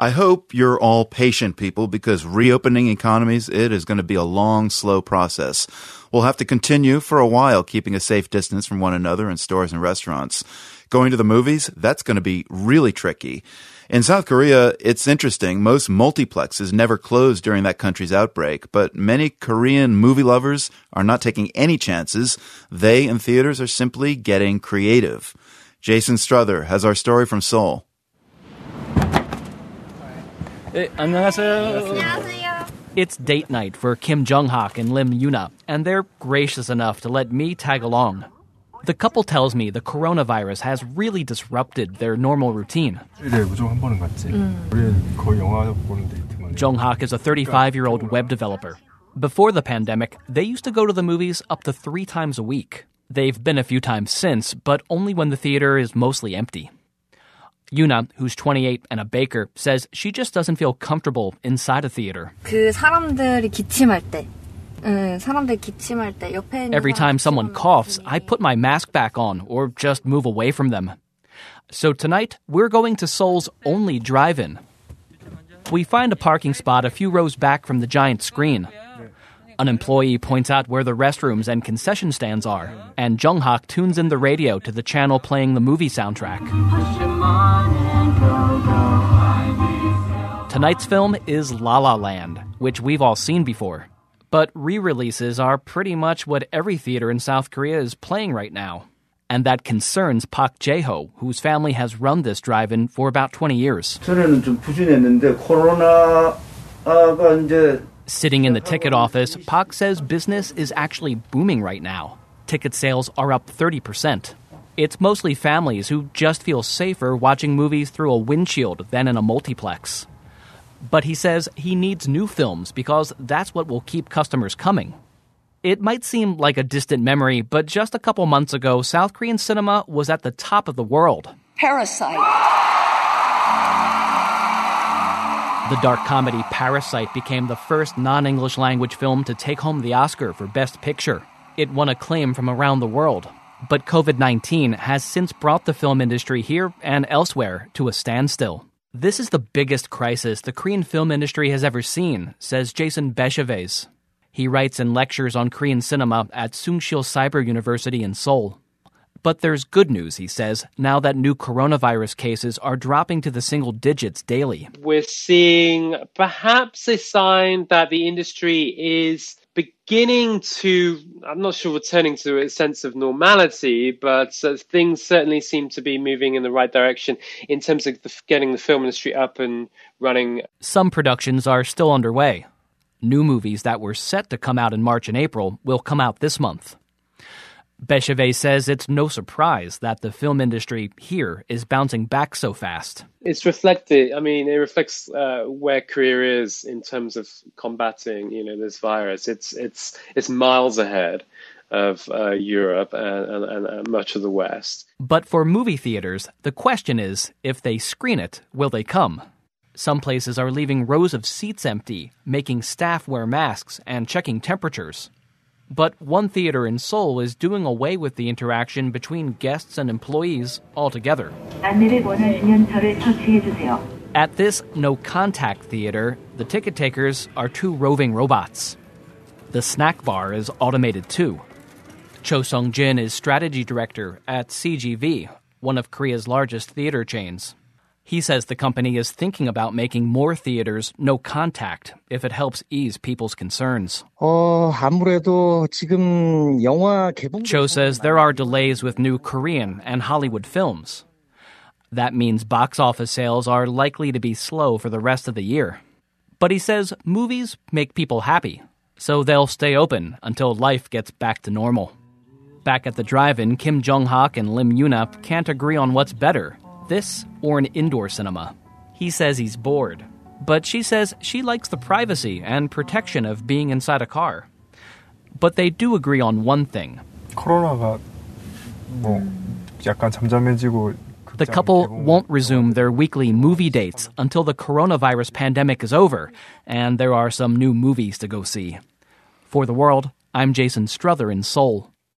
I hope you're all patient, people, because reopening economies, it is going to be a long, slow process. We'll have to continue for a while keeping a safe distance from one another in stores and restaurants. Going to the movies, that's going to be really tricky. In South Korea, it's interesting. Most multiplexes never closed during that country's outbreak, but many Korean movie lovers are not taking any chances. They and theaters are simply getting creative. Jason Struther has our story from Seoul. 안녕하세요. It's date night for Kim Jung-hak and Lim Yuna, and they're gracious enough to let me tag along. The couple tells me the coronavirus has really disrupted their normal routine. Jung-hak is a 35-year-old web developer. Before the pandemic, they used to go to the movies up to 3 times a week. They've been a few times since, but only when the theater is mostly empty. Yuna, who's 28 and a baker, says she just doesn't feel comfortable inside a theater. Every time someone coughs, I put my mask back on or just move away from them. So tonight, we're going to Seoul's only drive-in. We find a parking spot a few rows back from the giant screen. An employee points out where the restrooms and concession stands are, and Jung-hak tunes in the radio to the channel playing the movie soundtrack. Tonight's film is La La Land, which we've all seen before. But re-releases are pretty much what every theater in South Korea is playing right now. And that concerns Park Jae-ho, whose family has run this drive-in for about 20 years. Sitting in the ticket office, Park says business is actually booming right now. Ticket sales are up 30%. It's mostly families who just feel safer watching movies through a windshield than in a multiplex. But he says he needs new films because that's what will keep customers coming. It might seem like a distant memory, but just a couple months ago, South Korean cinema was at the top of the world. Parasite. The dark comedy Parasite became the first non-English language film to take home the Oscar for Best Picture. It won acclaim from around the world. But COVID-19 has since brought the film industry here and elsewhere to a standstill. This is the biggest crisis the Korean film industry has ever seen, says Jason Becheves. He writes and lectures on Korean cinema at Sungsil Cyber University in Seoul. But there's good news, he says, now that new coronavirus cases are dropping to the single digits daily. We're seeing perhaps a sign that the industry is beginning to, I'm not sure, returning to a sense of normality, but things certainly seem to be moving in the right direction in terms of getting the film industry up and running. Some productions are still underway. New movies that were set to come out in March and April will come out this month. Bechevet says it's no surprise that the film industry here is bouncing back so fast. It reflects where Korea is in terms of combating, this virus. It's miles ahead of Europe and much of the West. But for movie theaters, the question is, if they screen it, will they come? Some places are leaving rows of seats empty, making staff wear masks and checking temperatures. But one theater in Seoul is doing away with the interaction between guests and employees altogether. At this no-contact theater, the ticket takers are 2 roving robots. The snack bar is automated too. Cho Sung-jin is strategy director at CGV, one of Korea's largest theater chains. He says the company is thinking about making more theaters no contact if it helps ease people's concerns. Cho says there are delays with new Korean and Hollywood films. That means box office sales are likely to be slow for the rest of the year. But he says movies make people happy, so they'll stay open until life gets back to normal. Back at the drive-in, Kim Jung-hak and Lim Yuna can't agree on what's better, this or an indoor cinema. He says he's bored, but she says she likes the privacy and protection of being inside a car. But they do agree on one thing. The couple won't resume their weekly movie dates until the coronavirus pandemic is over and there are some new movies to go see. For The World, I'm Jason Struther in Seoul.